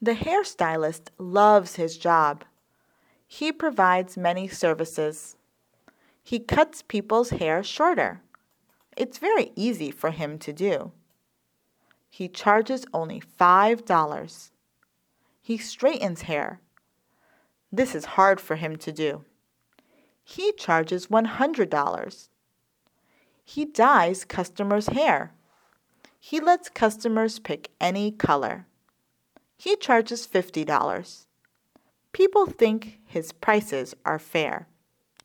The hairstylist loves his job. He provides many services. He cuts people's hair shorter. It's very easy for him to do. He charges only $5. He straightens hair. This is hard for him to do. He charges $100. He dyes customers' hair. He lets customers pick any color. He charges $50. People think his prices are fair.